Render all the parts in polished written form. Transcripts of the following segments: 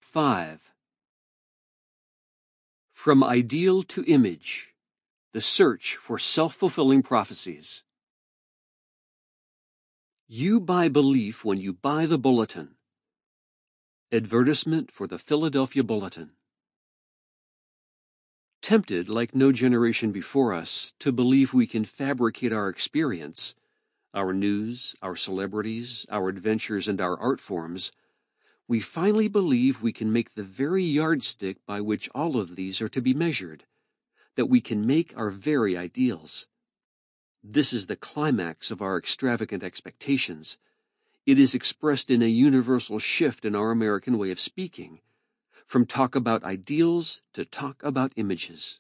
5. From Ideal to Image: The Search for Self-Fulfilling Prophecies. You buy belief when you buy the Bulletin. Advertisement for the Philadelphia Bulletin. Tempted, like no generation before us, to believe we can fabricate our experience, our news, our celebrities, our adventures, and our art forms, we finally believe we can make the very yardstick by which all of these are to be measured, that we can make our very ideals. This is the climax of our extravagant expectations. It is expressed in a universal shift in our American way of speaking, from talk about ideals to talk about images.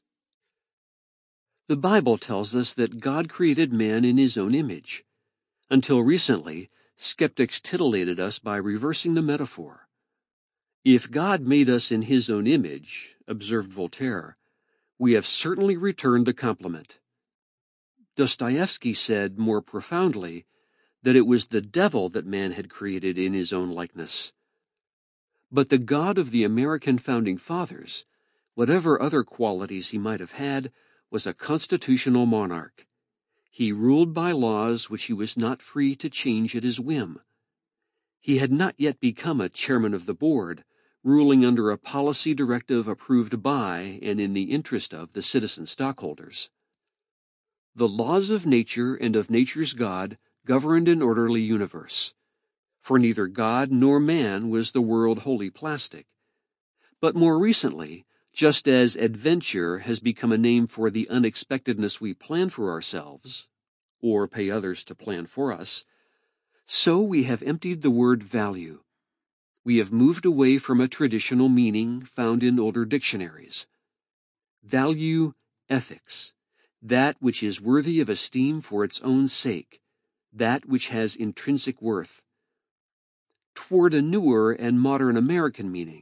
The Bible tells us that God created man in his own image. Until recently, skeptics titillated us by reversing the metaphor. If God made us in his own image, observed Voltaire, we have certainly returned the compliment. Dostoevsky said more profoundly that it was the devil that man had created in his own likeness. But the God of the American founding fathers, whatever other qualities he might have had, was a constitutional monarch. He ruled by laws which he was not free to change at his whim. He had not yet become a chairman of the board, ruling under a policy directive approved by and in the interest of the citizen stockholders. The laws of nature and of nature's God governed an orderly universe. For neither God nor man was the world wholly plastic. But more recently, just as adventure has become a name for the unexpectedness we plan for ourselves, or pay others to plan for us, so we have emptied the word value. We have moved away from a traditional meaning found in older dictionaries. Value, ethics, that which is worthy of esteem for its own sake, that which has intrinsic worth, toward a newer and modern American meaning.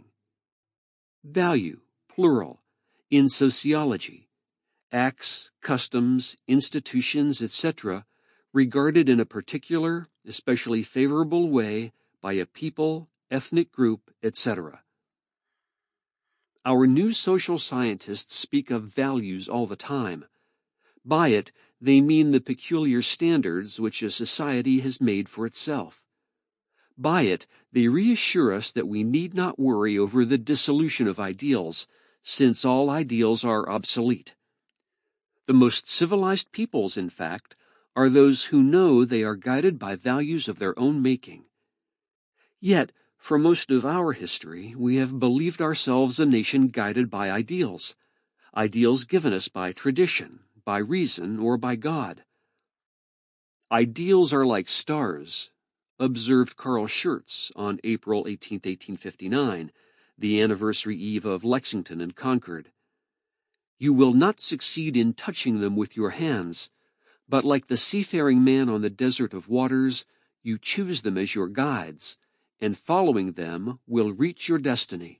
Value, plural, in sociology, acts, customs, institutions, etc., regarded in a particular, especially favorable way by a people, ethnic group, etc. Our new social scientists speak of values all the time. By it, they mean the peculiar standards which a society has made for itself. By it, they reassure us that we need not worry over the dissolution of ideals, since all ideals are obsolete. The most civilized peoples, in fact, are those who know they are guided by values of their own making. Yet, for most of our history, we have believed ourselves a nation guided by ideals, ideals given us by tradition, by reason, or by God. Ideals are like stars, observed Carl Schurz on April 18, 1859, the anniversary eve of Lexington and Concord. You will not succeed in touching them with your hands, but like the seafaring man on the desert of waters, you choose them as your guides, and following them will reach your destiny.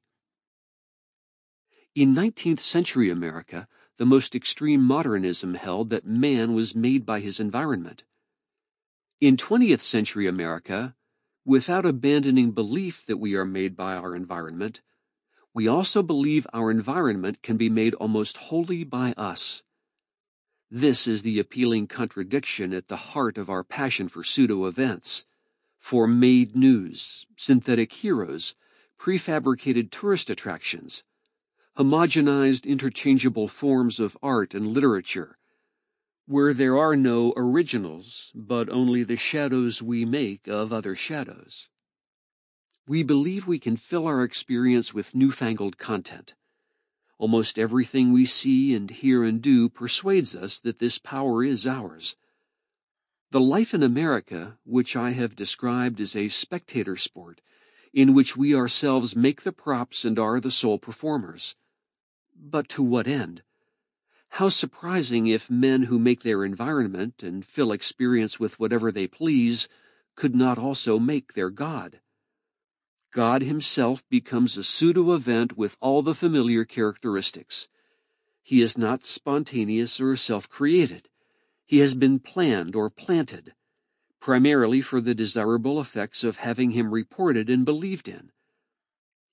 In 19th century America, the most extreme modernism held that man was made by his environment. In 20th century America, without abandoning belief that we are made by our environment, we also believe our environment can be made almost wholly by us. This is the appealing contradiction at the heart of our passion for pseudo-events, for made news, synthetic heroes, prefabricated tourist attractions, homogenized interchangeable forms of art and literature, where there are no originals, but only the shadows we make of other shadows. We believe we can fill our experience with newfangled content. Almost everything we see and hear and do persuades us that this power is ours. The life in America, which I have described as a spectator sport, in which we ourselves make the props and are the sole performers. But to what end? How surprising if men who make their environment and fill experience with whatever they please could not also make their God. God himself becomes a pseudo-event with all the familiar characteristics. He is not spontaneous or self-created. He has been planned or planted, primarily for the desirable effects of having him reported and believed in.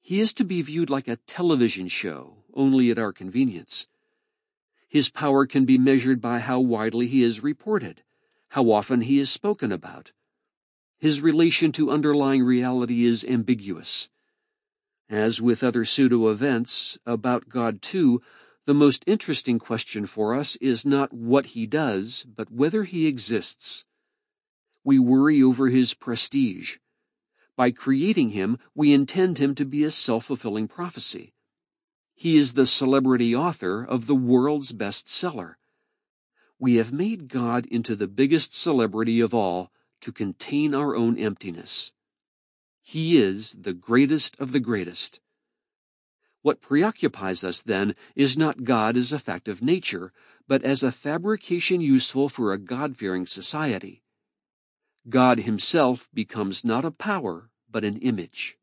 He is to be viewed like a television show, only at our convenience. His power can be measured by how widely he is reported, how often he is spoken about. His relation to underlying reality is ambiguous. As with other pseudo-events about God too, the most interesting question for us is not what he does, but whether he exists. We worry over his prestige. By creating him, we intend him to be a self-fulfilling prophecy. He is the celebrity author of the world's bestseller. We have made God into the biggest celebrity of all to contain our own emptiness. He is the greatest of the greatest. What preoccupies us, then, is not God as a fact of nature, but as a fabrication useful for a God-fearing society. God himself becomes not a power, but an image.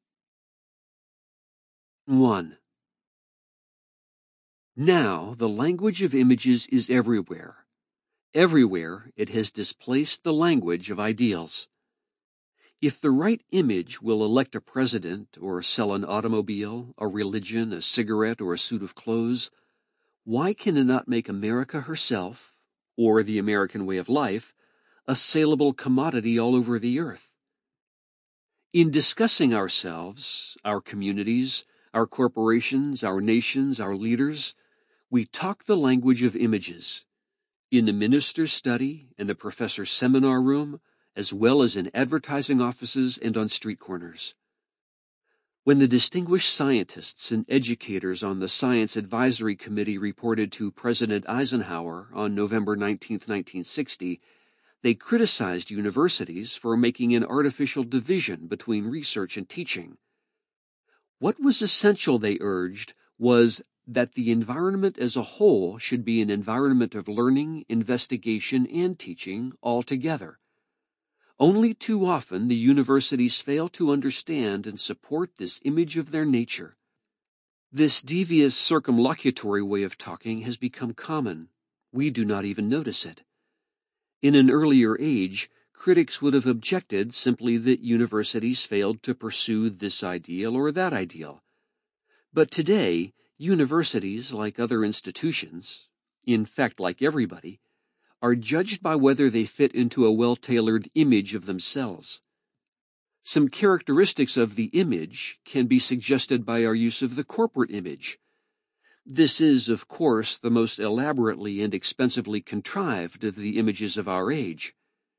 1. Now, the language of images is everywhere. Everywhere it has displaced the language of ideals. If the right image will elect a president or sell an automobile, a religion, a cigarette, or a suit of clothes, why can it not make America herself, or the American way of life, a saleable commodity all over the earth? In discussing ourselves, our communities, our corporations, our nations, our leaders, we talk the language of images. In the minister's study and the professor's seminar room, as well as in advertising offices and on street corners. When the distinguished scientists and educators on the Science Advisory Committee reported to President Eisenhower on November 19, 1960, they criticized universities for making an artificial division between research and teaching. What was essential, they urged, was that the environment as a whole should be an environment of learning, investigation, and teaching all together. Only too often the universities fail to understand and support this image of their nature. This devious circumlocutory way of talking has become common. We do not even notice it. In an earlier age, critics would have objected simply that universities failed to pursue this ideal or that ideal. But today, universities, like other institutions, in fact like everybody, are judged by whether they fit into a well-tailored image of themselves. Some characteristics of the image can be suggested by our use of the corporate image. This is, of course, the most elaborately and expensively contrived of the images of our age.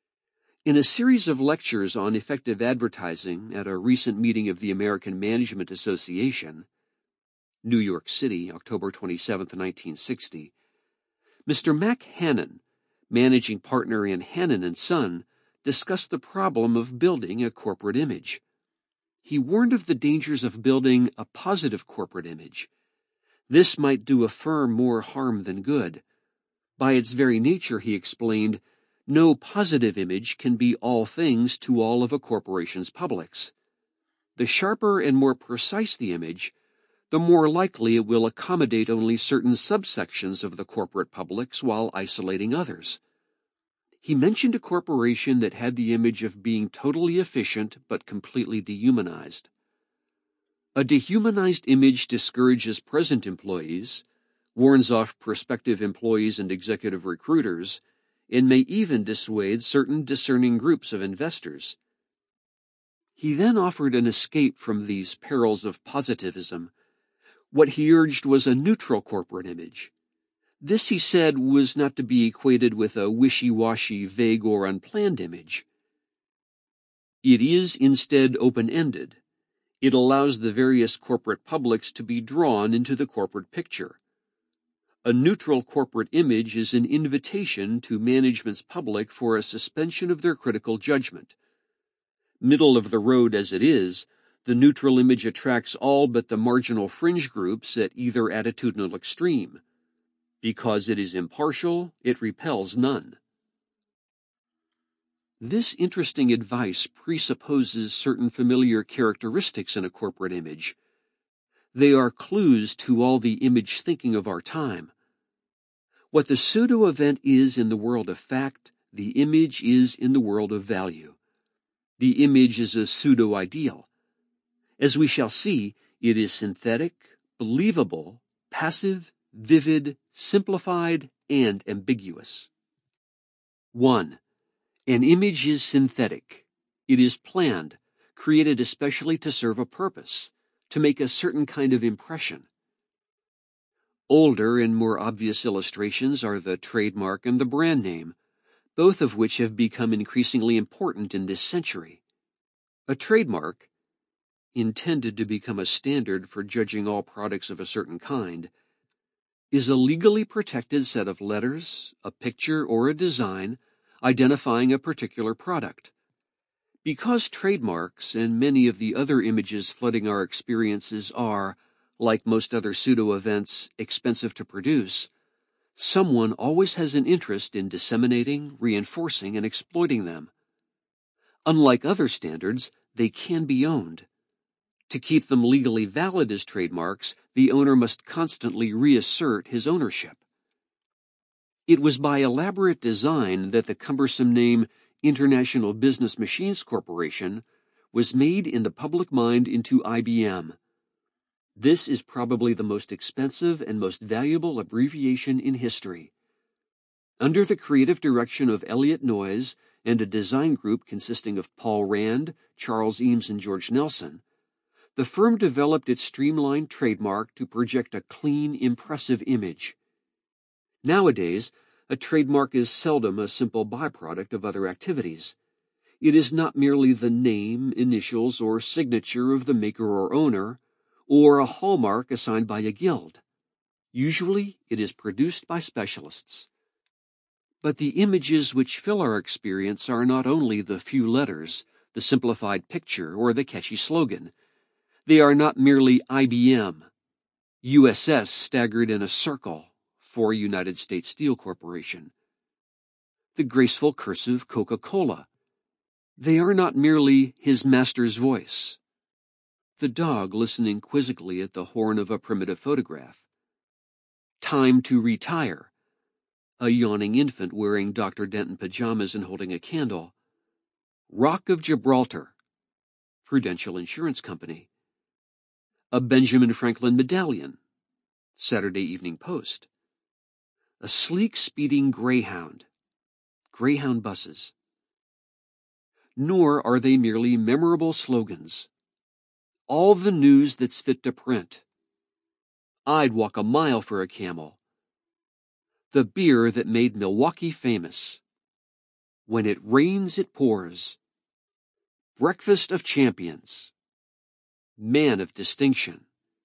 In a series of lectures on effective advertising at a recent meeting of the American Management Association, New York City, October 27, 1960, Mr. Mac Hannon, managing partner in Hannon & Son, discussed the problem of building a corporate image. He warned of the dangers of building a positive corporate image. This might do a firm more harm than good. By its very nature, he explained, no positive image can be all things to all of a corporation's publics. The sharper and more precise the image, the more likely it will accommodate only certain subsections of the corporate publics while isolating others. He mentioned a corporation that had the image of being totally efficient but completely dehumanized. A dehumanized image discourages present employees, warns off prospective employees and executive recruiters, and may even dissuade certain discerning groups of investors. He then offered an escape from these perils of positivism. What he urged was a neutral corporate image. This, he said, was not to be equated with a wishy-washy, vague, or unplanned image. It is instead open-ended. It allows the various corporate publics to be drawn into the corporate picture. A neutral corporate image is an invitation to management's public for a suspension of their critical judgment. Middle of the road as it is, the neutral image attracts all but the marginal fringe groups at either attitudinal extreme. Because it is impartial, it repels none. This interesting advice presupposes certain familiar characteristics in a corporate image. They are clues to all the image thinking of our time. What the pseudo-event is in the world of fact, the image is in the world of value. The image is a pseudo-ideal. As we shall see, it is synthetic, believable, passive, vivid, simplified, and ambiguous. 1. An image is synthetic. It is planned, created especially to serve a purpose, to make a certain kind of impression. Older and more obvious illustrations are the trademark and the brand name, both of which have become increasingly important in this century. A trademark, intended to become a standard for judging all products of a certain kind, is a legally protected set of letters, a picture, or a design identifying a particular product. Because trademarks and many of the other images flooding our experiences are, like most other pseudo-events, expensive to produce, someone always has an interest in disseminating, reinforcing, and exploiting them. Unlike other standards, they can be owned. To keep them legally valid as trademarks, the owner must constantly reassert his ownership. It was by elaborate design that the cumbersome name International Business Machines Corporation was made in the public mind into IBM. This is probably the most expensive and most valuable abbreviation in history. Under the creative direction of Elliott Noyes and a design group consisting of Paul Rand, Charles Eames, and George Nelson, the firm developed its streamlined trademark to project a clean, impressive image. Nowadays, a trademark is seldom a simple byproduct of other activities. It is not merely the name, initials, or signature of the maker or owner, or a hallmark assigned by a guild. Usually, it is produced by specialists. But the images which fill our experience are not only the few letters, the simplified picture, or the catchy slogan. They are not merely IBM, USS staggered in a circle for United States Steel Corporation, the graceful cursive Coca-Cola. They are not merely his master's voice, the dog listening quizzically at the horn of a primitive photograph. Time to retire, a yawning infant wearing Dr. Denton pajamas and holding a candle. Rock of Gibraltar, Prudential Insurance Company. A Benjamin Franklin medallion, Saturday Evening Post. A sleek speeding Greyhound, Greyhound buses. Nor are they merely memorable slogans. All the news that's fit to print. I'd walk a mile for a Camel. The beer that made Milwaukee famous. When it rains, it pours. Breakfast of champions. Man of distinction.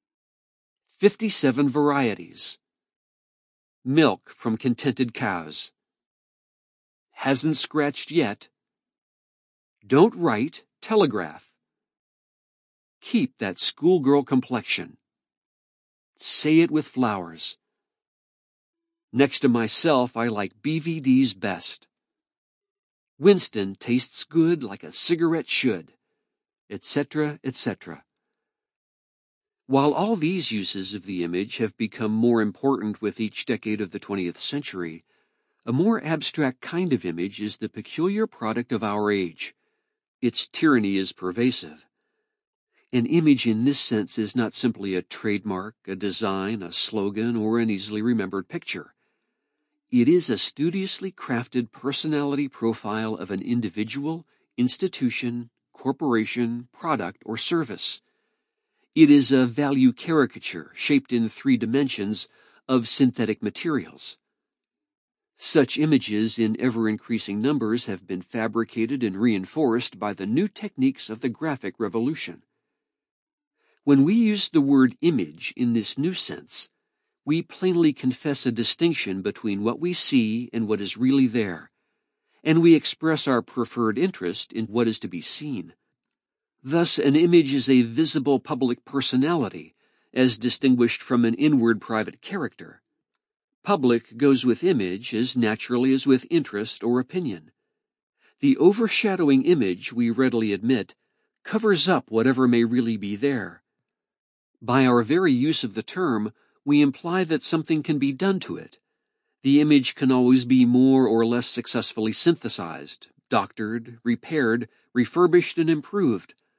57 varieties. Milk from contented cows. Hasn't scratched yet. Don't write, telegraph. Keep that schoolgirl complexion. Say it with flowers. Next to myself, I like BVD's best. Winston tastes good like a cigarette should, etc., etc. While all these uses of the image have become more important with each decade of the 20th century, a more abstract kind of image is the peculiar product of our age. Its tyranny is pervasive. An image in this sense is not simply a trademark, a design, a slogan, or an easily remembered picture. It is a studiously crafted personality profile of an individual, institution, corporation, product, or service. It is a value caricature shaped in 3 dimensions of synthetic materials. Such images in ever-increasing numbers have been fabricated and reinforced by the new techniques of the graphic revolution. When we use the word image in this new sense, we plainly confess a distinction between what we see and what is really there, and we express our preferred interest in what is to be seen. Thus, an image is a visible public personality, as distinguished from an inward private character. Public goes with image as naturally as with interest or opinion. The overshadowing image, we readily admit, covers up whatever may really be there. By our very use of the term, we imply that something can be done to it. The image can always be more or less successfully synthesized, doctored, repaired, refurbished, and improved.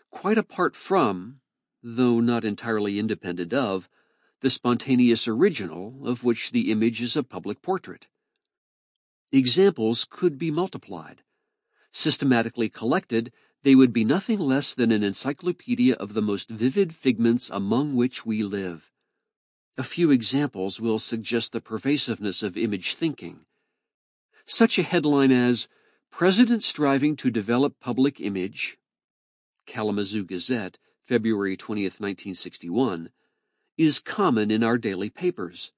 quite apart from, though not entirely independent of, the spontaneous original of which the image is a public portrait. Examples could be multiplied. Systematically collected, they would be nothing less than an encyclopedia of the most vivid figments among which we live. A few examples will suggest the pervasiveness of image thinking. Such a headline as, "President Striving to Develop Public Image," Kalamazoo Gazette, February 20th, 1961, is common in our daily papers.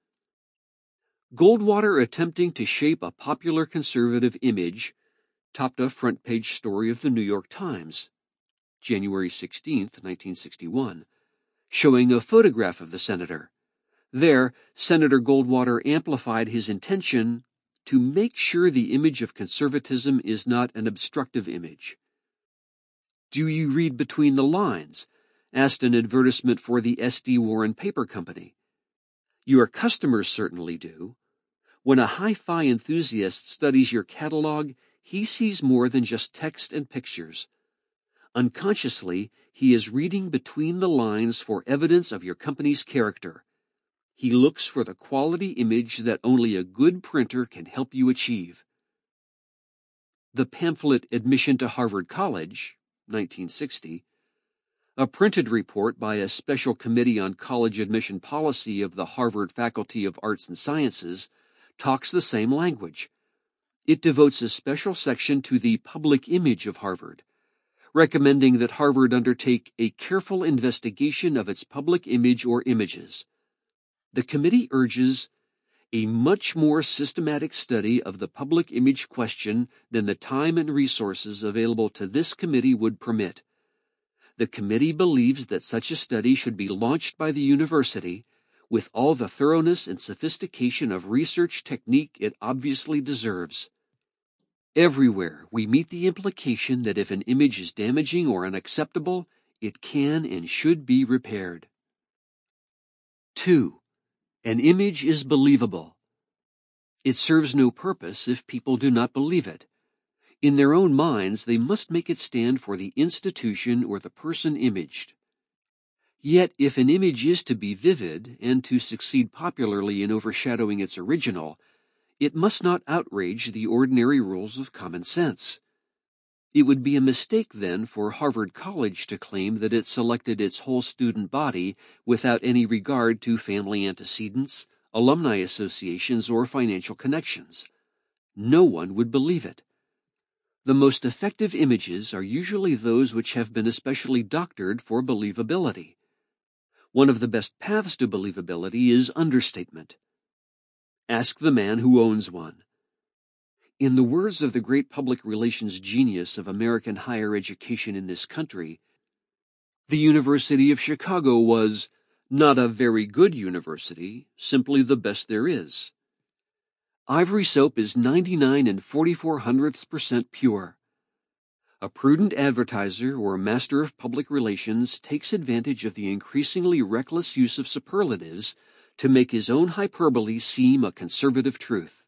Goldwater attempting to shape a popular conservative image topped a front-page story of the New York Times, January 16th, 1961, showing a photograph of the senator. There, Senator Goldwater amplified his intention to make sure the image of conservatism is not an obstructive image. "Do you read between the lines?" asked an advertisement for the S.D. Warren Paper Company. Your customers certainly do. When a hi-fi enthusiast studies your catalog, he sees more than just text and pictures. Unconsciously, he is reading between the lines for evidence of your company's character. He looks for the quality image that only a good printer can help you achieve. The pamphlet Admission to Harvard College, 1960, a printed report by a special committee on college admission policy of the Harvard Faculty of Arts and Sciences, talks the same language. It devotes a special section to the public image of Harvard, recommending that Harvard undertake a careful investigation of its public image or images. The committee urges a much more systematic study of the public image question than the time and resources available to this committee would permit. The committee believes that such a study should be launched by the university with all the thoroughness and sophistication of research technique it obviously deserves. Everywhere we meet the implication that if an image is damaging or unacceptable, it can and should be repaired. 2. An image is believable. It serves no purpose if people do not believe it. In their own minds, they must make it stand for the institution or the person imaged. Yet, if an image is to be vivid and to succeed popularly in overshadowing its original, it must not outrage the ordinary rules of common sense. It would be a mistake, then, for Harvard College to claim that it selected its whole student body without any regard to family antecedents, alumni associations, or financial connections. No one would believe it. The most effective images are usually those which have been especially doctored for believability. One of the best paths to believability is understatement. Ask the man who owns one. In the words of the great public relations genius of American higher education in this country, the University of Chicago was not a very good university, simply the best there is. Ivory soap is 99 44/100% pure. A prudent advertiser or master of public relations takes advantage of the increasingly reckless use of superlatives to make his own hyperbole seem a conservative truth.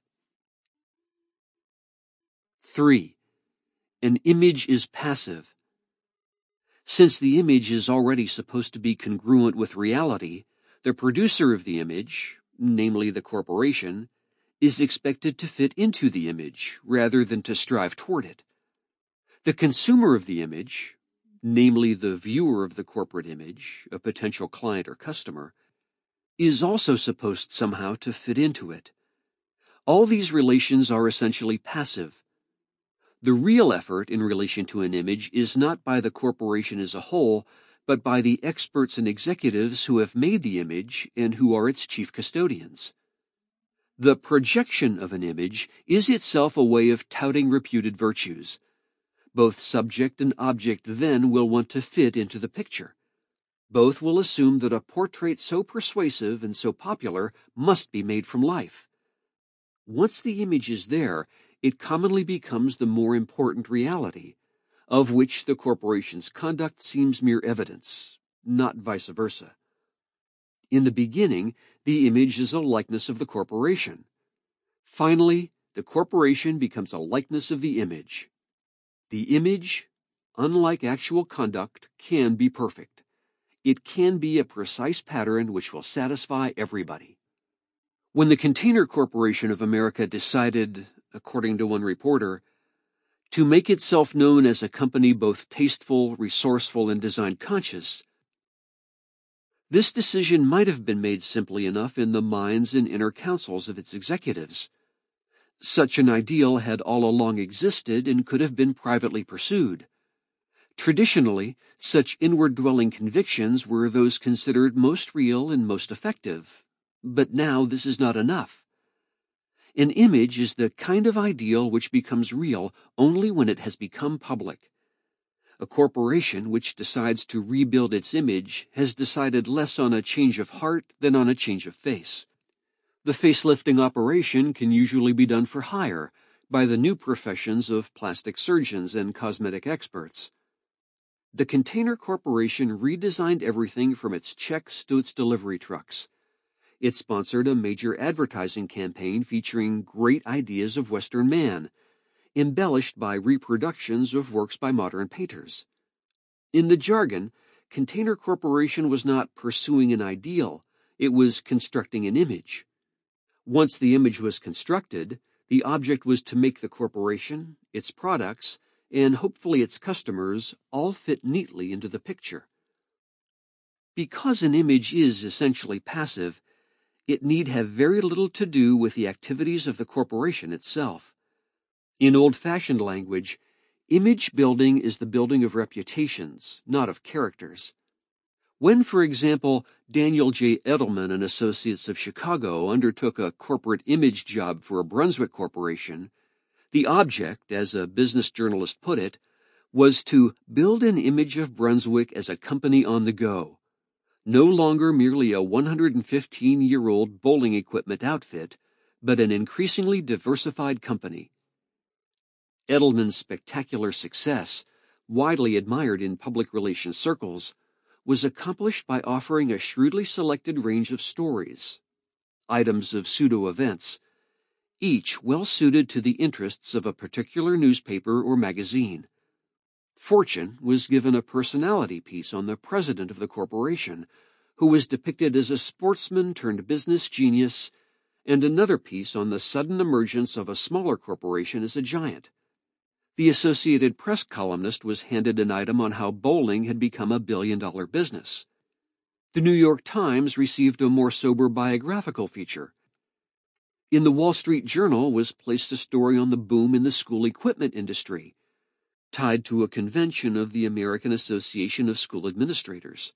3. An image is passive. Since the image is already supposed to be congruent with reality, the producer of the image, namely the corporation, is expected to fit into the image rather than to strive toward it. The consumer of the image, namely the viewer of the corporate image, a potential client or customer, is also supposed somehow to fit into it. All these relations are essentially passive. The real effort in relation to an image is not by the corporation as a whole, but by the experts and executives who have made the image and who are its chief custodians. The projection of an image is itself a way of touting reputed virtues. Both subject and object then will want to fit into the picture. Both will assume that a portrait so persuasive and so popular must be made from life. Once the image is there, it commonly becomes the more important reality, of which the corporation's conduct seems mere evidence, not vice versa. In the beginning, the image is a likeness of the corporation. Finally, the corporation becomes a likeness of the image. The image unlike actual conduct, can be perfect. It can be a precise pattern which will satisfy everybody. When the Container Corporation of America decided, according to one reporter, to make itself known as a company both tasteful, resourceful, and design-conscious, this decision might have been made simply enough in the minds and inner councils of its executives. Such an ideal had all along existed and could have been privately pursued. Traditionally, such inward-dwelling convictions were those considered most real and most effective. But now this is not enough. An image is the kind of ideal which becomes real only when it has become public. A corporation which decides to rebuild its image has decided less on a change of heart than on a change of face. The facelifting operation can usually be done for hire by the new professions of plastic surgeons and cosmetic experts. The Container Corporation redesigned everything from its checks to its delivery trucks. It sponsored a major advertising campaign featuring great ideas of Western man, embellished by reproductions of works by modern painters. In the jargon, Container Corporation was not pursuing an ideal, it was constructing an image. Once the image was constructed, the object was to make the corporation, its products, and hopefully its customers all fit neatly into the picture. Because an image is essentially passive, it need have very little to do with the activities of the corporation itself. In old-fashioned language, image building is the building of reputations, not of characters. When, for example, Daniel J. Edelman and Associates of Chicago undertook a corporate image job for a Brunswick corporation, the object, as a business journalist put it, was to build an image of Brunswick as a company on the go, no longer merely a 115-year-old bowling equipment outfit, but an increasingly diversified company. Edelman's spectacular success, widely admired in public relations circles, was accomplished by offering a shrewdly selected range of stories, items of pseudo-events, each well-suited to the interests of a particular newspaper or magazine. Fortune was given a personality piece on the president of the corporation, who was depicted as a sportsman turned business genius, and another piece on the sudden emergence of a smaller corporation as a giant. The Associated Press columnist was handed an item on how bowling had become a billion-dollar business. The New York Times received a more sober biographical feature. In the Wall Street Journal was placed a story on the boom in the school equipment industry, tied to a convention of the American Association of School Administrators.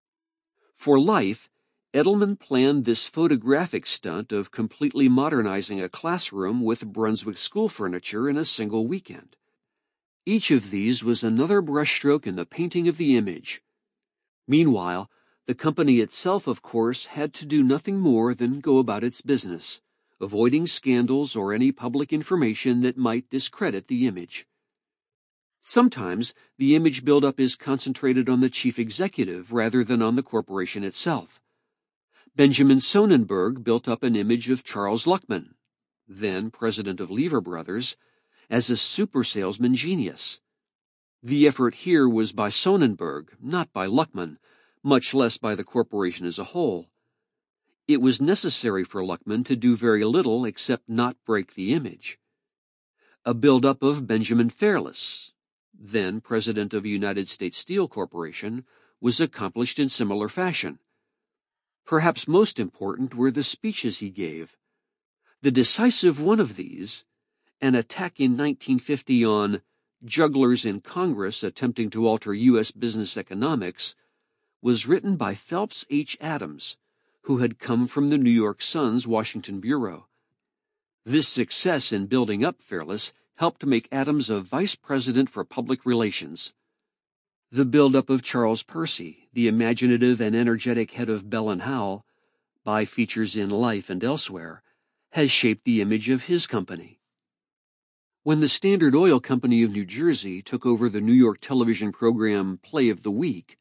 For life, Edelman planned this photographic stunt of completely modernizing a classroom with Brunswick school furniture in a single weekend. Each of these was another brushstroke in the painting of the image. Meanwhile, the company itself, of course, had to do nothing more than go about its business, avoiding scandals or any public information that might discredit the image. Sometimes, the image buildup is concentrated on the chief executive rather than on the corporation itself. Benjamin Sonnenberg built up an image of Charles Luckman, then president of Lever Brothers, as a super salesman genius. The effort here was by Sonnenberg, not by Luckman, much less by the corporation as a whole. It was necessary for Luckman to do very little except not break the image. A build-up of Benjamin Fairless, then president of United States Steel Corporation, was accomplished in similar fashion. Perhaps most important were the speeches he gave. The decisive one of these, an attack in 1950 on jugglers in Congress attempting to alter U.S. business economics, was written by Phelps H. Adams, who had come from the New York Sun's Washington bureau. This success in building up Fairless helped make Adams a vice president for public relations. The build-up of Charles Percy, the imaginative and energetic head of Bell & Howell, by features in Life and elsewhere, has shaped the image of his company. When the Standard Oil Company of New Jersey took over the New York television program Play of the Week,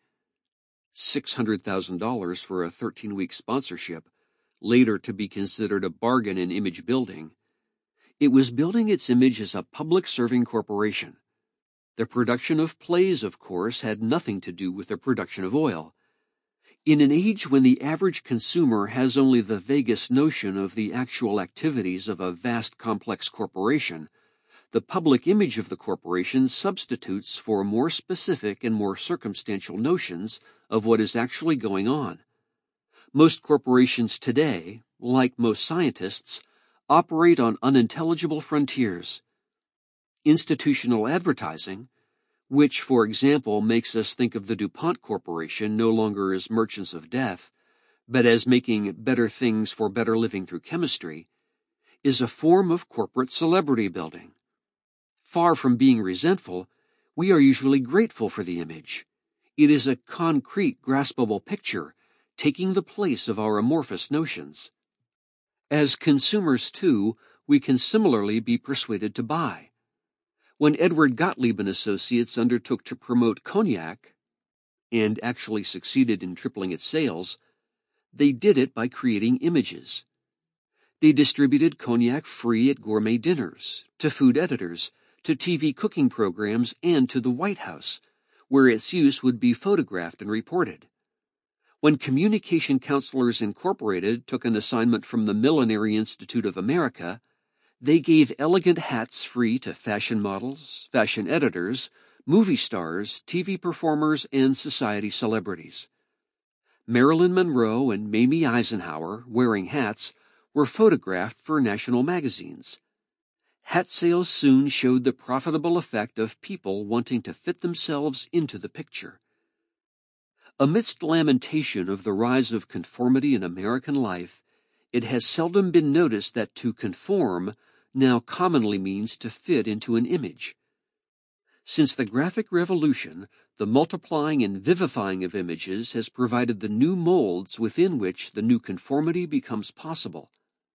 $600,000 for a 13-week sponsorship, later to be considered a bargain in image building, it was building its image as a public-serving corporation. The production of plays, of course, had nothing to do with the production of oil. In an age when the average consumer has only the vaguest notion of the actual activities of a vast complex corporation, the public image of the corporation substitutes for more specific and more circumstantial notions of what is actually going on. Most corporations today, like most scientists, operate on unintelligible frontiers. Institutional advertising, which, for example, makes us think of the DuPont Corporation no longer as merchants of death, but as making better things for better living through chemistry, is a form of corporate celebrity building. Far from being resentful, we are usually grateful for the image. It is a concrete, graspable picture, taking the place of our amorphous notions. As consumers, too, we can similarly be persuaded to buy. When Edward Gottlieb and Associates undertook to promote cognac, and actually succeeded in tripling its sales, they did it by creating images. They distributed cognac free at gourmet dinners, to food editors, to TV cooking programs, and to the White House, where its use would be photographed and reported. When Communication Counselors Incorporated took an assignment from the Millinery Institute of America, they gave elegant hats free to fashion models, fashion editors, movie stars, TV performers, and society celebrities. Marilyn Monroe and Mamie Eisenhower, wearing hats, were photographed for national magazines. Hat sales soon showed the profitable effect of people wanting to fit themselves into the picture. Amidst lamentation of the rise of conformity in American life, it has seldom been noticed that to conform now commonly means to fit into an image. Since the graphic revolution, the multiplying and vivifying of images has provided the new molds within which the new conformity becomes possible.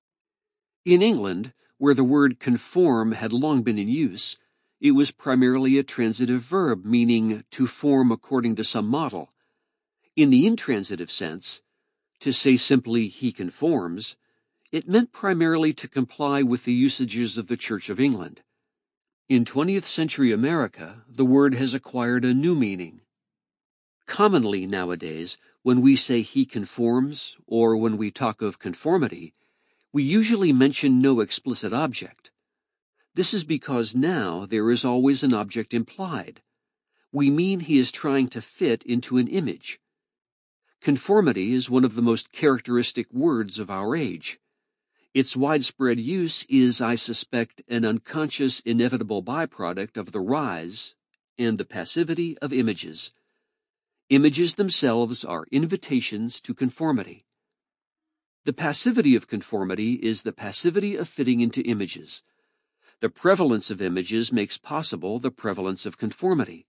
In England, where the word conform had long been in use, it was primarily a transitive verb meaning to form according to some model. In the intransitive sense, to say simply he conforms, it meant primarily to comply with the usages of the Church of England. In 20th century America, the word has acquired a new meaning. Commonly nowadays, when we say he conforms, or when we talk of conformity, we usually mention no explicit object. This is because now there is always an object implied. We mean he is trying to fit into an image. Conformity is one of the most characteristic words of our age. Its widespread use is, I suspect, an unconscious, inevitable byproduct of the rise and the passivity of images. Images themselves are invitations to conformity. The passivity of conformity is the passivity of fitting into images. The prevalence of images makes possible the prevalence of conformity.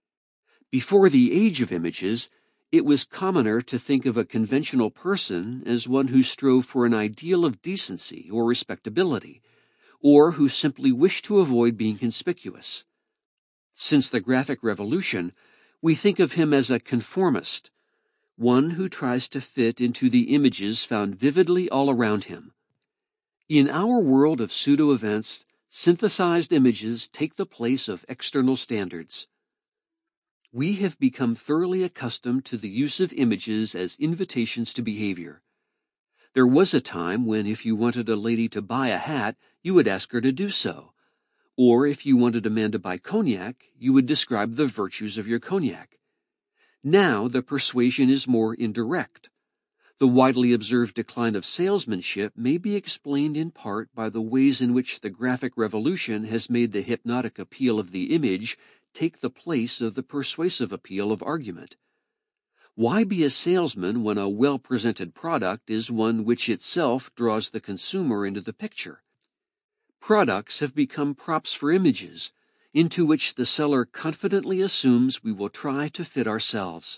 Before the age of images, it was commoner to think of a conventional person as one who strove for an ideal of decency or respectability, or who simply wished to avoid being conspicuous. Since the graphic revolution, we think of him as a conformist, one who tries to fit into the images found vividly all around him. In our world of pseudo-events, synthesized images take the place of external standards. We have become thoroughly accustomed to the use of images as invitations to behavior. There was a time when if you wanted a lady to buy a hat, you would ask her to do so. Or if you wanted a man to buy cognac, you would describe the virtues of your cognac. Now the persuasion is more indirect. The widely observed decline of salesmanship may be explained in part by the ways in which the graphic revolution has made the hypnotic appeal of the image take the place of the persuasive appeal of argument. Why be a salesman when a well-presented product is one which itself draws the consumer into the picture? Products have become props for images, into which the seller confidently assumes we will try to fit ourselves.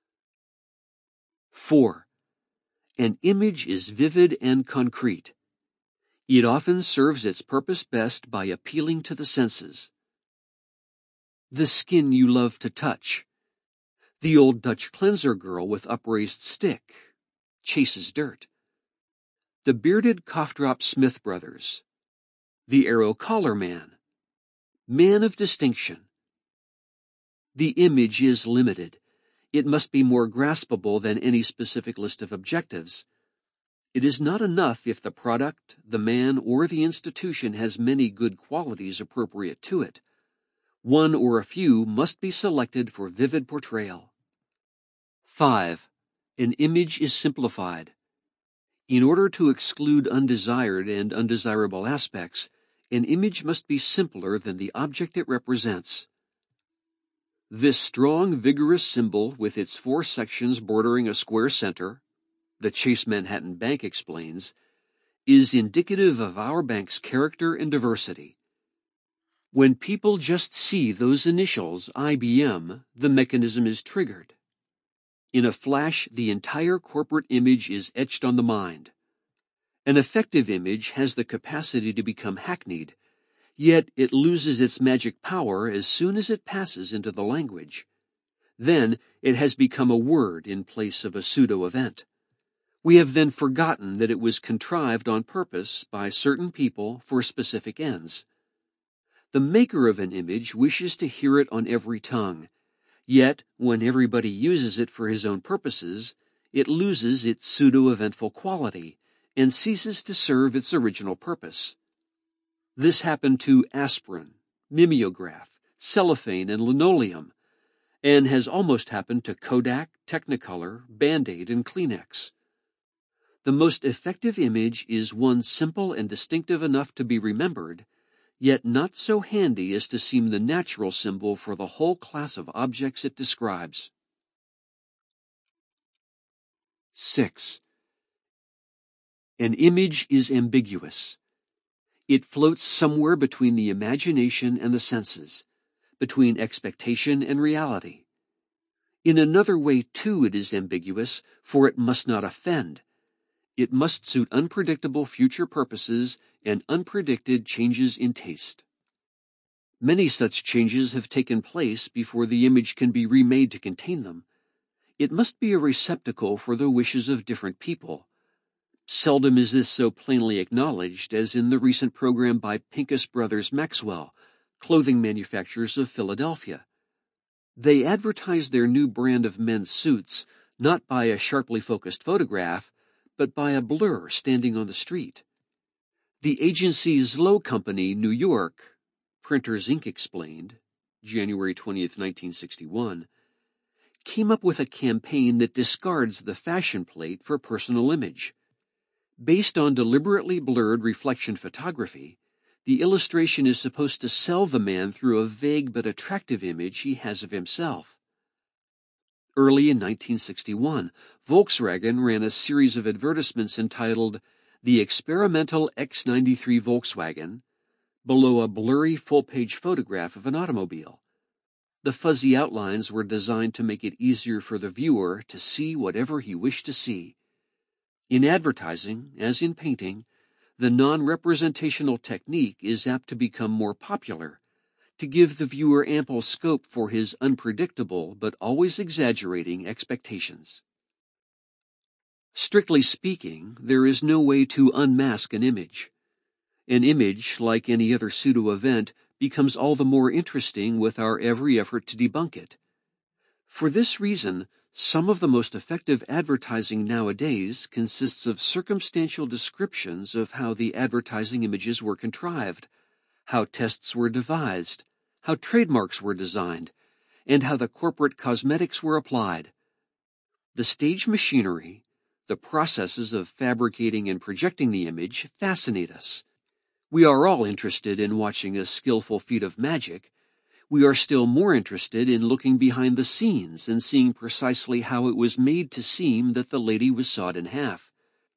4. An image is vivid and concrete. It often serves its purpose best by appealing to the senses. The skin you love to touch. The old Dutch cleanser girl with upraised stick chases dirt. The bearded cough-drop Smith brothers. The arrow collar man. Man of distinction. The image is limited. It must be more graspable than any specific list of objectives. It is not enough if the product, the man, or the institution has many good qualities appropriate to it. One or a few must be selected for vivid portrayal. 5. An image is simplified. In order to exclude undesired and undesirable aspects, an image must be simpler than the object it represents. This strong, vigorous symbol with its 4 sections bordering a square center, the Chase Manhattan Bank explains, is indicative of our bank's character and diversity. When people just see those initials, IBM, the mechanism is triggered. In a flash, the entire corporate image is etched on the mind. An effective image has the capacity to become hackneyed, yet it loses its magic power as soon as it passes into the language. Then it has become a word in place of a pseudo-event. We have then forgotten that it was contrived on purpose by certain people for specific ends. The maker of an image wishes to hear it on every tongue, yet when everybody uses it for his own purposes, it loses its pseudo-eventful quality and ceases to serve its original purpose. This happened to aspirin, mimeograph, cellophane, and linoleum, and has almost happened to Kodak, Technicolor, Band-Aid, and Kleenex. The most effective image is one simple and distinctive enough to be remembered, yet not so handy as to seem the natural symbol for the whole class of objects it describes. 6. An image is ambiguous. It floats somewhere between the imagination and the senses, between expectation and reality. In another way, too, it is ambiguous, for it must not offend. It must suit unpredictable future purposes and unpredicted changes in taste. Many such changes have taken place before the image can be remade to contain them. It must be a receptacle for the wishes of different people. Seldom is this so plainly acknowledged as in the recent program by Pincus Brothers Maxwell, clothing manufacturers of Philadelphia. They advertised their new brand of men's suits not by a sharply focused photograph, but by a blur standing on the street. The agency Zlo Company, New York, Printers Inc. explained, January 20th, 1961, came up with a campaign that discards the fashion plate for personal image. Based on deliberately blurred reflection photography, the illustration is supposed to sell the man through a vague but attractive image he has of himself. Early in 1961, Volkswagen ran a series of advertisements entitled The Experimental X93 Volkswagen, below a blurry full-page photograph of an automobile. The fuzzy outlines were designed to make it easier for the viewer to see whatever he wished to see. In advertising, as in painting, the non-representational technique is apt to become more popular, to give the viewer ample scope for his unpredictable but always exaggerating expectations. Strictly speaking, there is no way to unmask an image. An image, like any other pseudo-event, becomes all the more interesting with our every effort to debunk it. For this reason, some of the most effective advertising nowadays consists of circumstantial descriptions of how the advertising images were contrived, how tests were devised, how trademarks were designed, and how the corporate cosmetics were applied. The stage machinery, the processes of fabricating and projecting the image, fascinate us. We are all interested in watching a skillful feat of magic. We are still more interested in looking behind the scenes and seeing precisely how it was made to seem that the lady was sawed in half.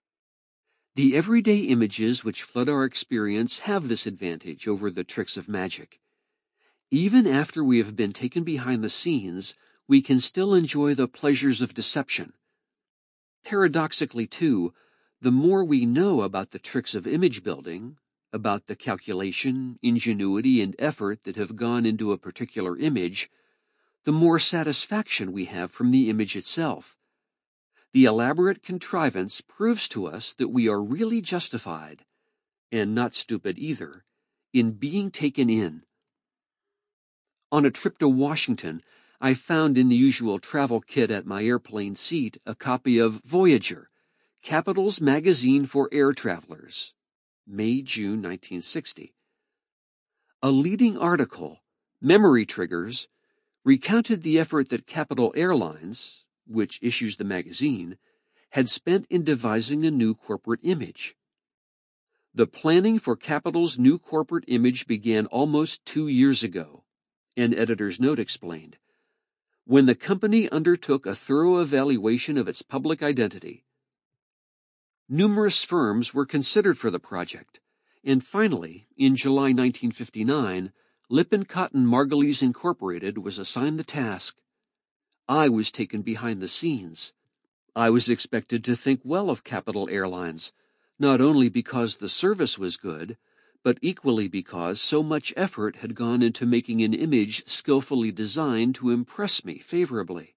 The everyday images which flood our experience have this advantage over the tricks of magic. Even after we have been taken behind the scenes, we can still enjoy the pleasures of deception. Paradoxically, too, the more we know about the tricks of image building, about the calculation, ingenuity, and effort that have gone into a particular image, the more satisfaction we have from the image itself. The elaborate contrivance proves to us that we are really justified, and not stupid either, in being taken in. On a trip to Washington, I found in the usual travel kit at my airplane seat a copy of Voyager, Capital's magazine for air travelers, May-June 1960. A leading article, Memory Triggers, recounted the effort that Capital Airlines, which issues the magazine, had spent in devising a new corporate image. The planning for Capital's new corporate image began almost 2 years ago, an editor's note explained, when the company undertook a thorough evaluation of its public identity. Numerous firms were considered for the project, and finally, in July 1959, Lippincott and Margulies Incorporated was assigned the task. I was taken behind the scenes. I was expected to think well of Capital Airlines, not only because the service was good, but equally because so much effort had gone into making an image skillfully designed to impress me favorably.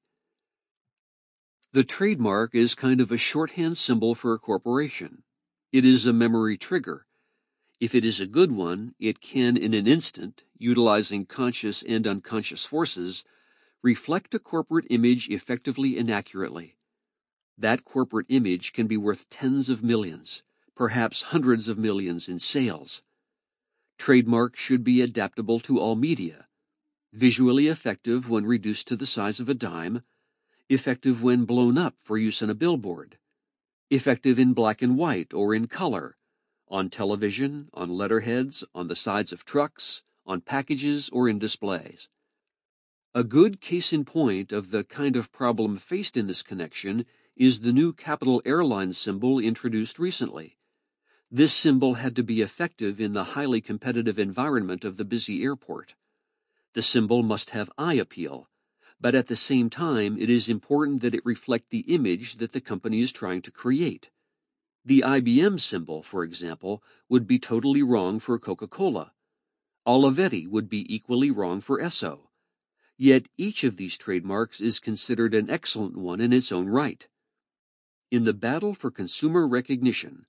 The trademark is kind of a shorthand symbol for a corporation. It is a memory trigger. If it is a good one, it can, in an instant, utilizing conscious and unconscious forces, reflect a corporate image effectively and accurately. That corporate image can be worth tens of millions, perhaps hundreds of millions in sales. Trademarks should be adaptable to all media, visually effective when reduced to the size of a dime, effective when blown up for use on a billboard, effective in black and white or in color, on television, on letterheads, on the sides of trucks, on packages, or in displays. A good case in point of the kind of problem faced in this connection is the new Capital Airlines symbol introduced recently. This symbol had to be effective in the highly competitive environment of the busy airport. The symbol must have eye appeal, but at the same time it is important that it reflect the image that the company is trying to create. The IBM symbol, for example, would be totally wrong for Coca-Cola. Olivetti would be equally wrong for Esso. Yet each of these trademarks is considered an excellent one in its own right. In the battle for consumer recognition,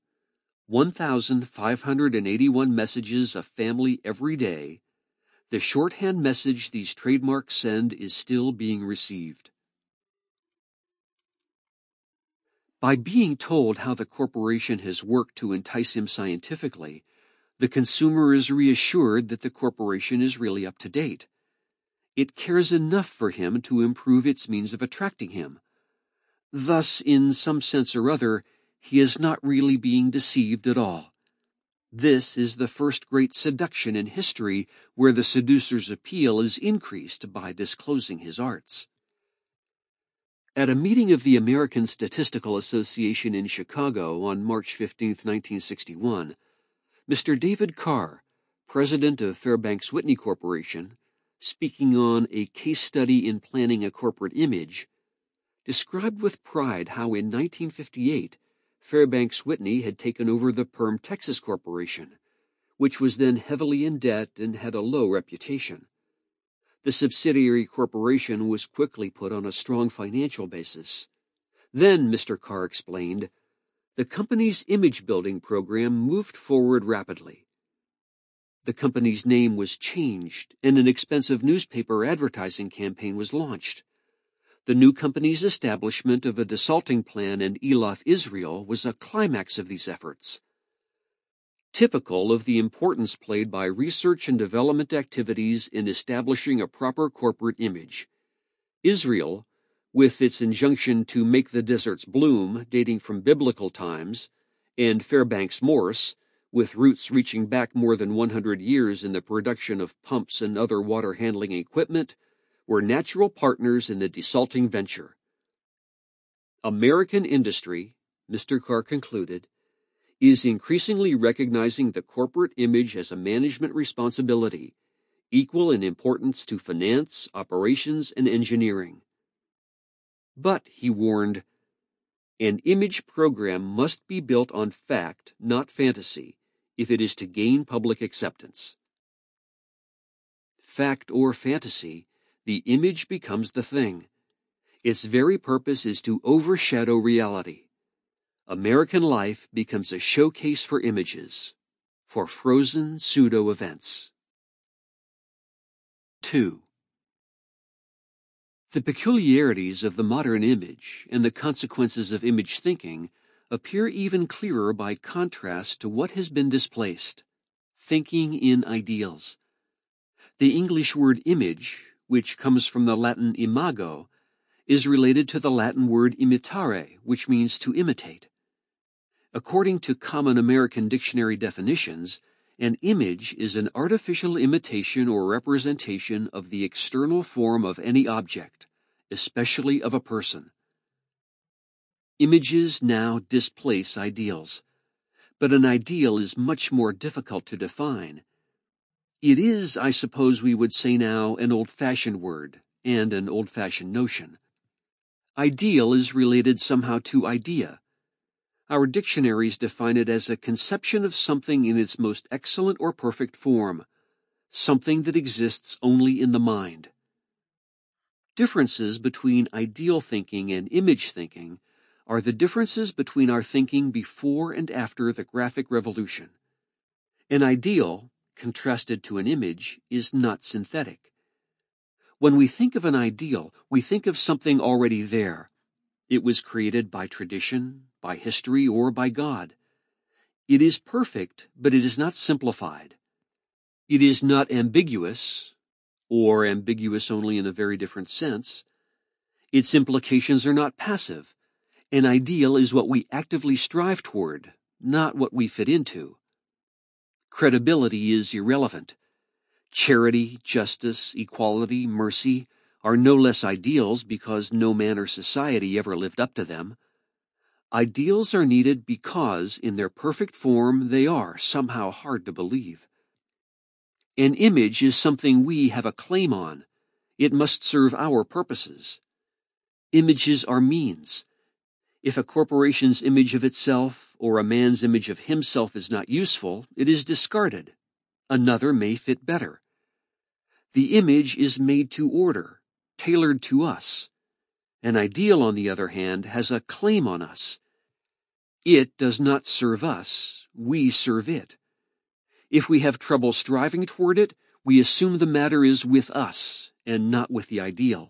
1,581 messages of family every day, the shorthand message these trademarks send is still being received. By being told how the corporation has worked to entice him scientifically, the consumer is reassured that the corporation is really up to date. It cares enough for him to improve its means of attracting him. Thus, in some sense or other, he is not really being deceived at all. This is the first great seduction in history where the seducer's appeal is increased by disclosing his arts. At a meeting of the American Statistical Association in Chicago on March 15, 1961, Mr. David Carr, president of Fairbanks Whitney Corporation, speaking on a case study in planning a corporate image, described with pride how in 1958 Fairbanks Whitney had taken over the Perm Texas Corporation, which was then heavily in debt and had a low reputation. The subsidiary corporation was quickly put on a strong financial basis. Then, Mr. Carr explained, the company's image-building program moved forward rapidly. The company's name was changed, and an expensive newspaper advertising campaign was launched. The new company's establishment of a desalting plant in Elath, Israel, was a climax of these efforts. Typical of the importance played by research and development activities in establishing a proper corporate image, Israel, with its injunction to make the deserts bloom dating from biblical times, and Fairbanks Morse, with roots reaching back more than 100 years in the production of pumps and other water handling equipment, were natural partners in the desalting venture. American industry, Mr. Carr concluded, is increasingly recognizing the corporate image as a management responsibility, equal in importance to finance, operations, and engineering. But, he warned, an image program must be built on fact, not fantasy, if it is to gain public acceptance. Fact or fantasy, the image becomes the thing. Its very purpose is to overshadow reality. American life becomes a showcase for images, for frozen pseudo-events. 2. The peculiarities of the modern image and the consequences of image thinking appear even clearer by contrast to what has been displaced: thinking in ideals. The English word image, which comes from the Latin imago, is related to the Latin word imitare, which means to imitate. According to common American dictionary definitions, an image is an artificial imitation or representation of the external form of any object, especially of a person. Images now displace ideals, but an ideal is much more difficult to define. It is, I suppose we would say now, an old-fashioned word and an old-fashioned notion. Ideal is related somehow to idea. Our dictionaries define it as a conception of something in its most excellent or perfect form, something that exists only in the mind. Differences between ideal thinking and image thinking are the differences between our thinking before and after the graphic revolution. An ideal, contrasted to an image, is not synthetic. When we think of an ideal, we think of something already there. It was created by tradition, by history, or by God. It is perfect, but it is not simplified. It is not ambiguous, or ambiguous only in a very different sense. Its implications are not passive. An ideal is what we actively strive toward, not what we fit into. Credibility is irrelevant. Charity, justice, equality, mercy are no less ideals because no man or society ever lived up to them. Ideals are needed because, in their perfect form, they are somehow hard to believe. An image is something we have a claim on. It must serve our purposes. Images are means. If a corporation's image of itself or a man's image of himself is not useful, it is discarded. Another may fit better. The image is made to order, tailored to us. An ideal, on the other hand, has a claim on us. It does not serve us, we serve it. If we have trouble striving toward it, we assume the matter is with us and not with the ideal.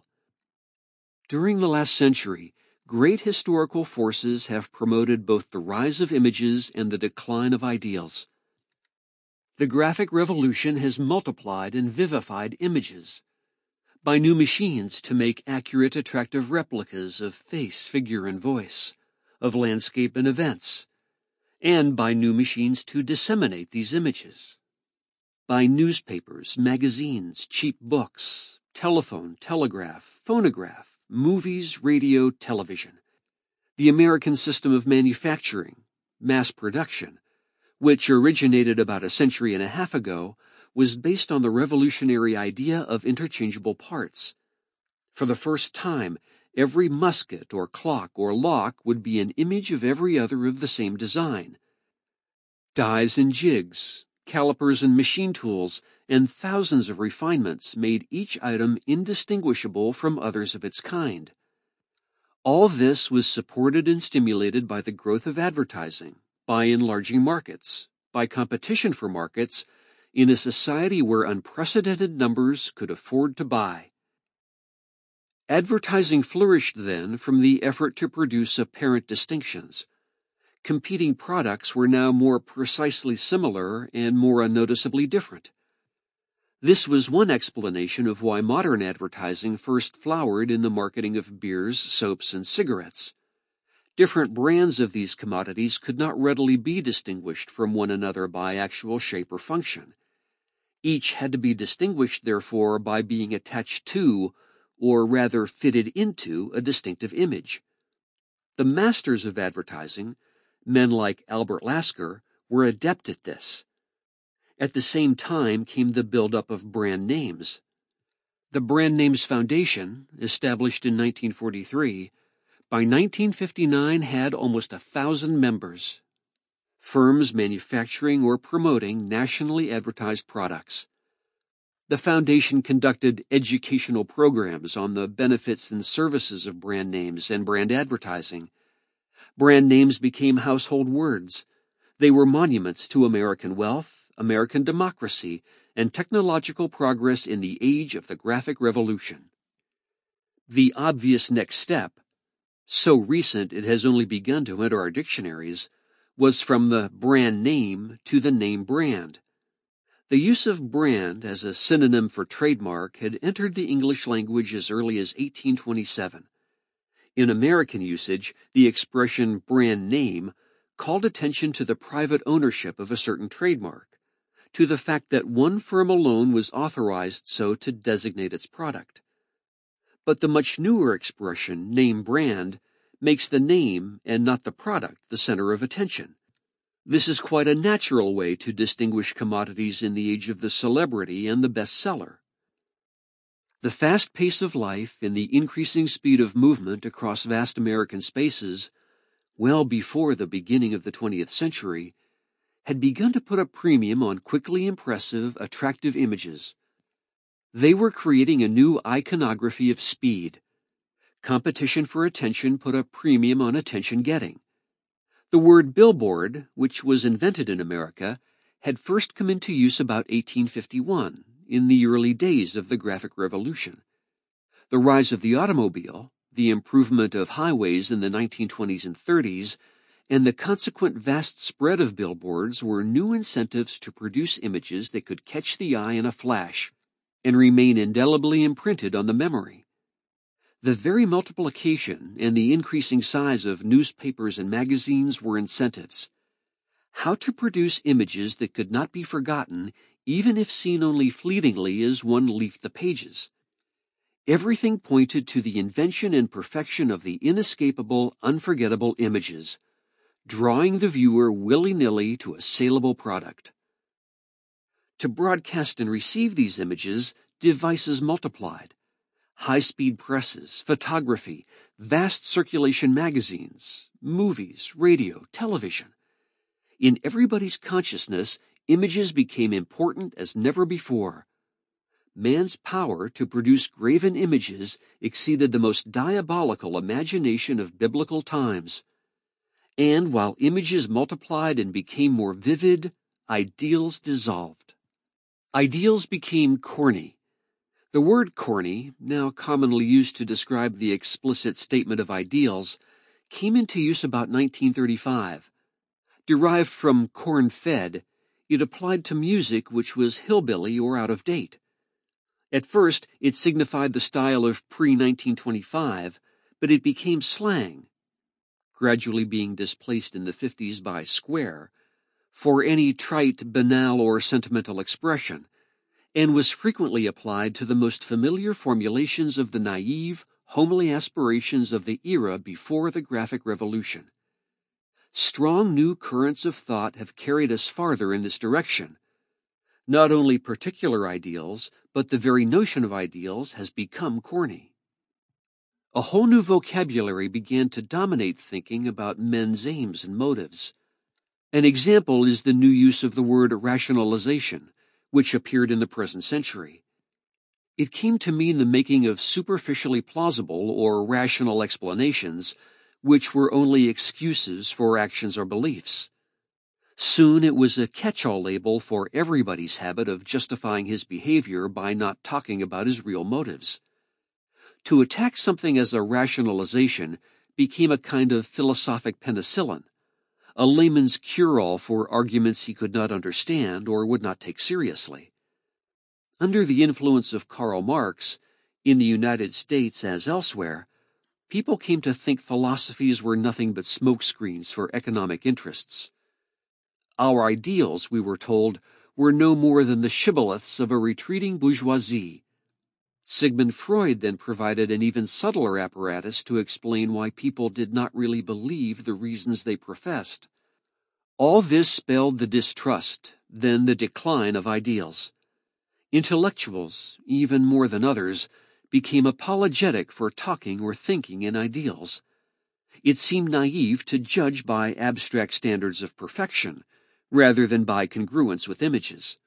During the last century, great historical forces have promoted both the rise of images and the decline of ideals. The graphic revolution has multiplied and vivified images. By new machines to make accurate, attractive replicas of face, figure, and voice, of landscape and events, and by new machines to disseminate these images. By newspapers, magazines, cheap books, telephone, telegraph, phonograph, movies, radio, television. The American system of manufacturing, mass production, which originated about a century and a half ago, was based on the revolutionary idea of interchangeable parts. For the first time, every musket or clock or lock would be an image of every other of the same design. Dies and jigs, calipers and machine tools, and thousands of refinements made each item indistinguishable from others of its kind. All this was supported and stimulated by the growth of advertising, by enlarging markets, by competition for markets, in a society where unprecedented numbers could afford to buy. Advertising flourished then from the effort to produce apparent distinctions. Competing products were now more precisely similar and more unnoticeably different. This was one explanation of why modern advertising first flowered in the marketing of beers, soaps, and cigarettes. Different brands of these commodities could not readily be distinguished from one another by actual shape or function. Each had to be distinguished, therefore, by being attached to, or rather fitted into, a distinctive image. The masters of advertising, men like Albert Lasker, were adept at this. At the same time came the buildup of brand names. The Brand Names Foundation, established in 1943, by 1959 had almost 1,000 members, firms manufacturing or promoting nationally advertised products. The foundation conducted educational programs on the benefits and services of brand names and brand advertising. Brand names became household words. They were monuments to American wealth, American democracy, and technological progress in the age of the graphic revolution. The obvious next step, so recent it has only begun to enter our dictionaries, was from the brand name to the name brand. The use of brand as a synonym for trademark had entered the English language as early as 1827. In American usage, the expression brand name called attention to the private ownership of a certain trademark, to the fact that one firm alone was authorized so to designate its product. But the much newer expression, name brand, makes the name and not the product the center of attention. This is quite a natural way to distinguish commodities in the age of the celebrity and the bestseller. The fast pace of life and the increasing speed of movement across vast American spaces, well before the beginning of the 20th century, had begun to put a premium on quickly impressive, attractive images. They were creating a new iconography of speed. Competition for attention put a premium on attention-getting. The word billboard, which was invented in America, had first come into use about 1851, in the early days of the graphic revolution. The rise of the automobile, the improvement of highways in the 1920s and 30s, and the consequent vast spread of billboards were new incentives to produce images that could catch the eye in a flash and remain indelibly imprinted on the memory. The very multiplication and the increasing size of newspapers and magazines were incentives. How to produce images that could not be forgotten, even if seen only fleetingly as one leafed the pages. Everything pointed to the invention and perfection of the inescapable, unforgettable images, drawing the viewer willy-nilly to a saleable product. To broadcast and receive these images, devices multiplied. High-speed presses, photography, vast circulation magazines, movies, radio, television. In everybody's consciousness, images became important as never before. Man's power to produce graven images exceeded the most diabolical imagination of biblical times. And while images multiplied and became more vivid, ideals dissolved. Ideals became corny. The word corny, now commonly used to describe the explicit statement of ideals, came into use about 1935. Derived from corn-fed, it applied to music which was hillbilly or out of date. At first, it signified the style of pre-1925, but it became slang, gradually being displaced in the 50s by square, for any trite, banal, or sentimental expression, and was frequently applied to the most familiar formulations of the naive, homely aspirations of the era before the graphic revolution. Strong new currents of thought have carried us farther in this direction. Not only particular ideals, but the very notion of ideals has become corny. A whole new vocabulary began to dominate thinking about men's aims and motives. An example is the new use of the word rationalization, which appeared in the present century. It came to mean the making of superficially plausible or rational explanations, which were only excuses for actions or beliefs. Soon it was a catch-all label for everybody's habit of justifying his behavior by not talking about his real motives. To attack something as a rationalization became a kind of philosophic penicillin, a layman's cure-all for arguments he could not understand or would not take seriously. Under the influence of Karl Marx, in the United States as elsewhere, people came to think philosophies were nothing but smokescreens for economic interests. Our ideals, we were told, were no more than the shibboleths of a retreating bourgeoisie. Sigmund Freud then provided an even subtler apparatus to explain why people did not really believe the reasons they professed. All this spelled the distrust, then the decline of ideals. Intellectuals, even more than others, became apologetic for talking or thinking in ideals. It seemed naive to judge by abstract standards of perfection, rather than by congruence with images.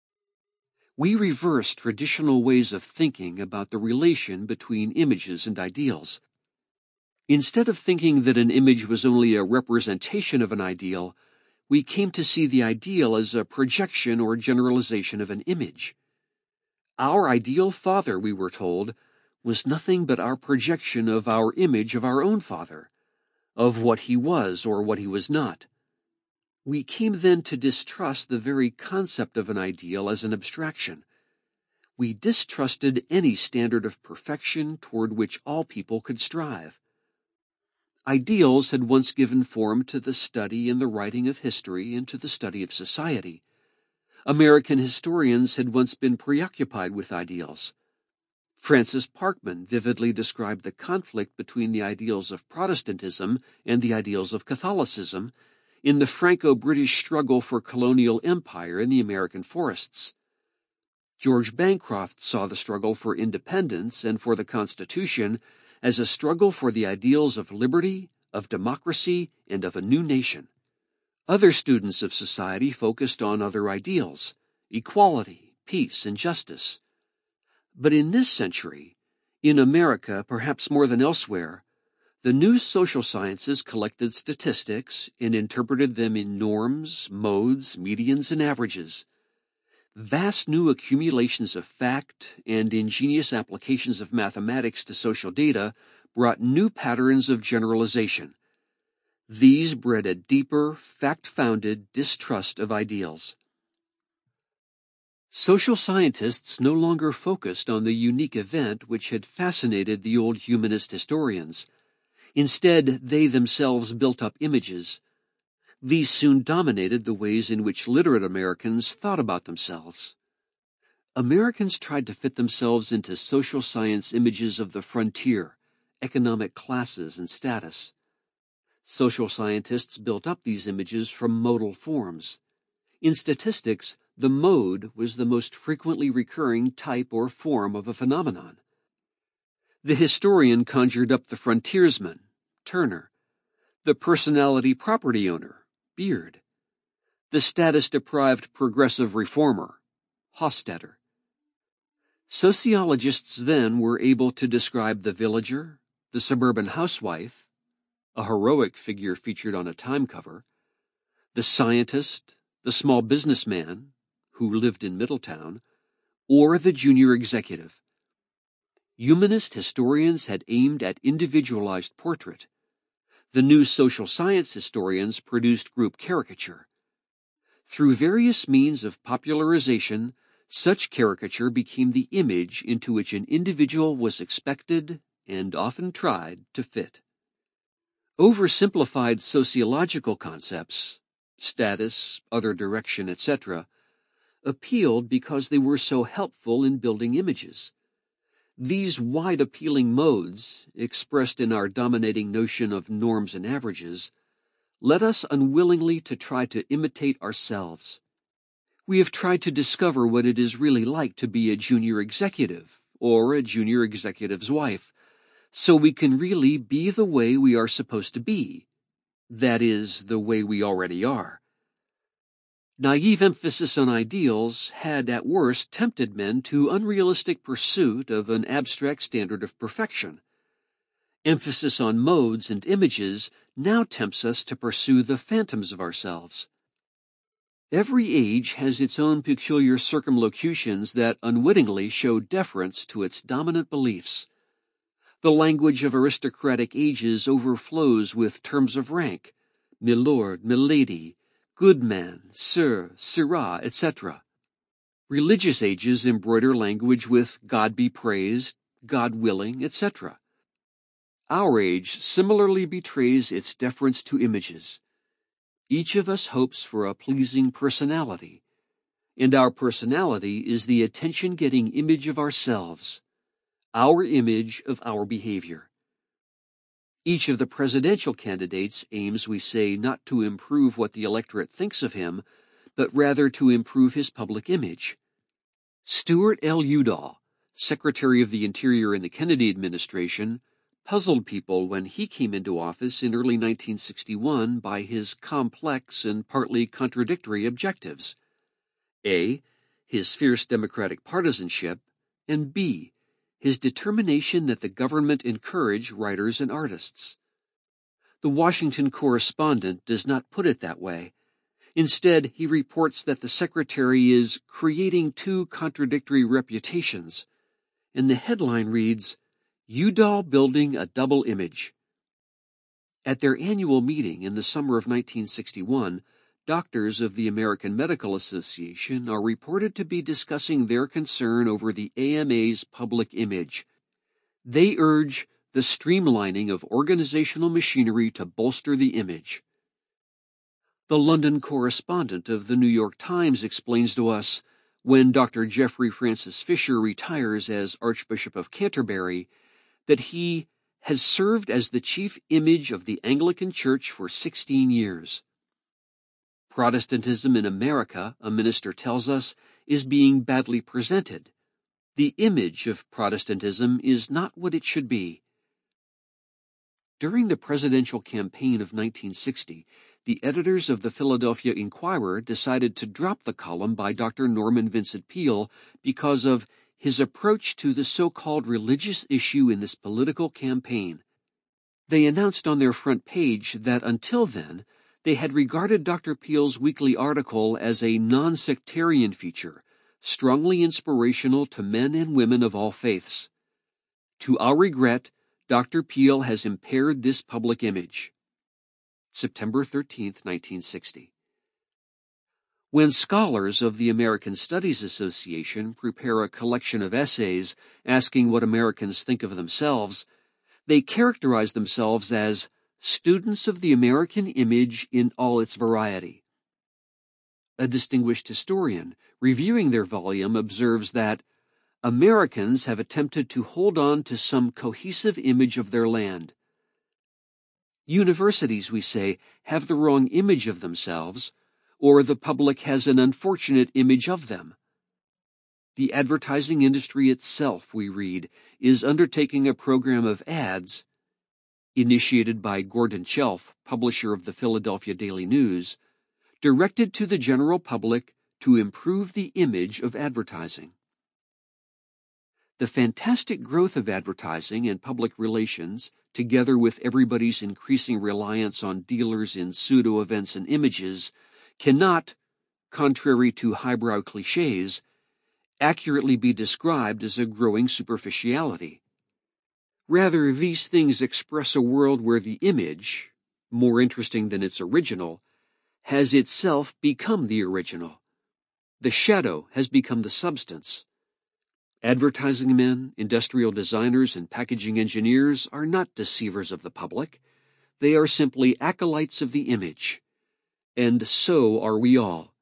We reversed traditional ways of thinking about the relation between images and ideals. Instead of thinking that an image was only a representation of an ideal, we came to see the ideal as a projection or generalization of an image. Our ideal father, we were told, was nothing but our projection of our image of our own father, of what he was or what he was not. We came then to distrust the very concept of an ideal as an abstraction. We distrusted any standard of perfection toward which all people could strive. Ideals had once given form to the study and the writing of history and to the study of society. American historians had once been preoccupied with ideals. Francis Parkman vividly described the conflict between the ideals of Protestantism and the ideals of Catholicism in the Franco-British struggle for colonial empire in the American forests. George Bancroft saw the struggle for independence and for the Constitution as a struggle for the ideals of liberty, of democracy, and of a new nation. Other students of society focused on other ideals, equality, peace, and justice. But in this century, in America perhaps more than elsewhere, the new social sciences collected statistics and interpreted them in norms, modes, medians, and averages. Vast new accumulations of fact and ingenious applications of mathematics to social data brought new patterns of generalization. These bred a deeper, fact-founded distrust of ideals. Social scientists no longer focused on the unique event which had fascinated the old humanist historians. Instead, they themselves built up images. These soon dominated the ways in which literate Americans thought about themselves. Americans tried to fit themselves into social science images of the frontier, economic classes, and status. Social scientists built up these images from modal forms. In statistics, the mode was the most frequently recurring type or form of a phenomenon. The historian conjured up the frontiersman, Turner, the personality property owner, Beard, the status-deprived progressive reformer, Hofstadter. Sociologists then were able to describe the villager, the suburban housewife, a heroic figure featured on a Time cover, the scientist, the small businessman, who lived in Middletown, or the junior executive. Humanist historians had aimed at individualized portrait. The new social science historians produced group caricature. Through various means of popularization, such caricature became the image into which an individual was expected and often tried to fit. Oversimplified sociological concepts, status, other direction, etc., appealed because they were so helpful in building images. These wide-appealing modes, expressed in our dominating notion of norms and averages, led us unwillingly to try to imitate ourselves. We have tried to discover what it is really like to be a junior executive or a junior executive's wife, so we can really be the way we are supposed to be, that is, the way we already are. Naive emphasis on ideals had at worst tempted men to unrealistic pursuit of an abstract standard of perfection. Emphasis on modes and images now tempts us to pursue the phantoms of ourselves. Every age has its own peculiar circumlocutions that unwittingly show deference to its dominant beliefs. The language of aristocratic ages overflows with terms of rank, milord, milady, good man, sir, sirrah, etc. Religious ages embroider language with God be praised, God willing, etc. Our age similarly betrays its deference to images. Each of us hopes for a pleasing personality, and our personality is the attention-getting image of ourselves, our image of our behavior. Each of the presidential candidates aims, we say, not to improve what the electorate thinks of him, but rather to improve his public image. Stuart L. Udall, Secretary of the Interior in the Kennedy administration, puzzled people when he came into office in early 1961 by his complex and partly contradictory objectives. A, his fierce Democratic partisanship, and B, his determination that the government encourage writers and artists. The Washington correspondent does not put it that way. Instead, he reports that the secretary is creating two contradictory reputations, and the headline reads, Udall building a double image. At their annual meeting in the summer of 1961, doctors of the American Medical Association are reported to be discussing their concern over the AMA's public image. They urge the streamlining of organizational machinery to bolster the image. The London correspondent of the New York Times explains to us, when Dr. Geoffrey Francis Fisher retires as Archbishop of Canterbury, that he has served as the chief image of the Anglican Church for 16 years. Protestantism in America, a minister tells us, is being badly presented. The image of Protestantism is not what it should be. During the presidential campaign of 1960, the editors of the Philadelphia Inquirer decided to drop the column by Dr. Norman Vincent Peale because of his approach to the so-called religious issue in this political campaign. They announced on their front page that until then, they had regarded Dr. Peale's weekly article as a non-sectarian feature, strongly inspirational to men and women of all faiths. To our regret, Dr. Peale has impaired this public image. September 13, 1960. When scholars of the American Studies Association prepare a collection of essays asking what Americans think of themselves, they characterize themselves as students of the American image in all its variety. A distinguished historian, reviewing their volume, observes that Americans have attempted to hold on to some cohesive image of their land. Universities, we say, have the wrong image of themselves, or the public has an unfortunate image of them. The advertising industry itself, we read, is undertaking a program of ads, initiated by Gordon Chelf, publisher of the Philadelphia Daily News, directed to the general public to improve the image of advertising. The fantastic growth of advertising and public relations, together with everybody's increasing reliance on dealers in pseudo-events and images, cannot, contrary to highbrow cliches, accurately be described as a growing superficiality. Rather, these things express a world where the image, more interesting than its original, has itself become the original. The shadow has become the substance. Advertising men, industrial designers, and packaging engineers are not deceivers of the public. They are simply acolytes of the image. And so are we all.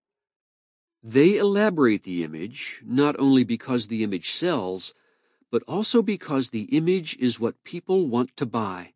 They elaborate the image, not only because the image sells, but also because the image is what people want to buy.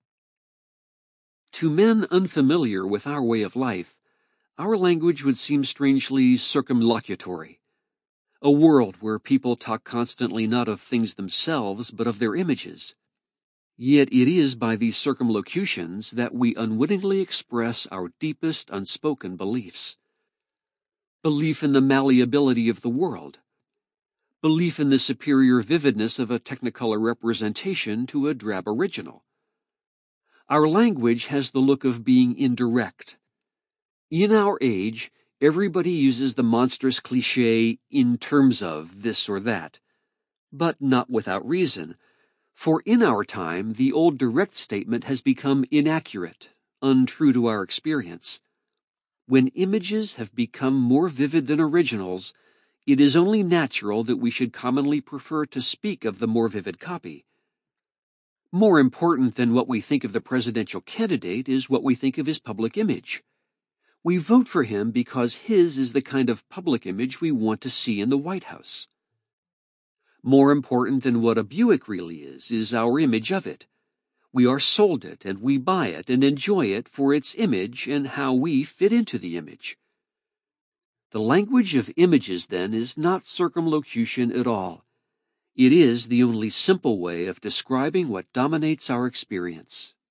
To men unfamiliar with our way of life, our language would seem strangely circumlocutory. A world where people talk constantly not of things themselves, but of their images. Yet it is by these circumlocutions that we unwittingly express our deepest unspoken beliefs. Belief in the malleability of the world. Belief in the superior vividness of a technicolor representation to a drab original. Our language has the look of being indirect. In our age, everybody uses the monstrous cliché "in terms of" this or that, but not without reason. For in our time, the old direct statement has become inaccurate, untrue to our experience. When images have become more vivid than originals, it is only natural that we should commonly prefer to speak of the more vivid copy. More important than what we think of the presidential candidate is what we think of his public image. We vote for him because his is the kind of public image we want to see in the White House. More important than what a Buick really is our image of it. We are sold it, and we buy it and enjoy it for its image and how we fit into the image. The language of images, then, is not circumlocution at all. It is the only simple way of describing what dominates our experience.